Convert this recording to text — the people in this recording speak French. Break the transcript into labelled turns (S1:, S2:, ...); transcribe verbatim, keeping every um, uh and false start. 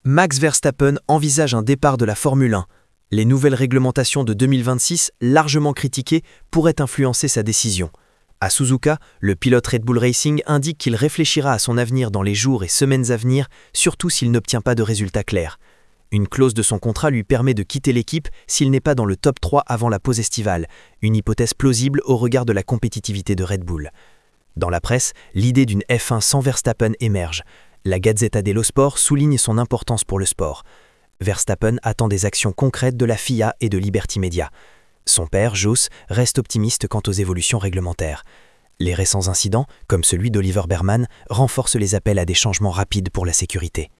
S1: Max Verstappen envisage un départ de la Formule un. Les nouvelles réglementations de deux mille vingt-six, largement critiquées, pourraient influencer sa décision. À Suzuka, le pilote Red Bull Racing indique qu'il réfléchira à son avenir dans les jours et semaines à venir, surtout s'il n'obtient pas de résultats clairs. Une clause de son contrat lui permet de quitter l'équipe s'il n'est pas dans le top trois avant la pause estivale, une hypothèse plausible au regard de la compétitivité de Red Bull. Dans la presse, l'idée d'une F un sans Verstappen émerge. La Gazzetta dello Sport souligne son importance pour le sport. Verstappen attend des actions concrètes de la F I A et de Liberty Media. Son père, Jos, reste optimiste quant aux évolutions réglementaires. Les récents incidents, comme celui d'Oliver Berman, renforcent les appels à des changements rapides pour la sécurité.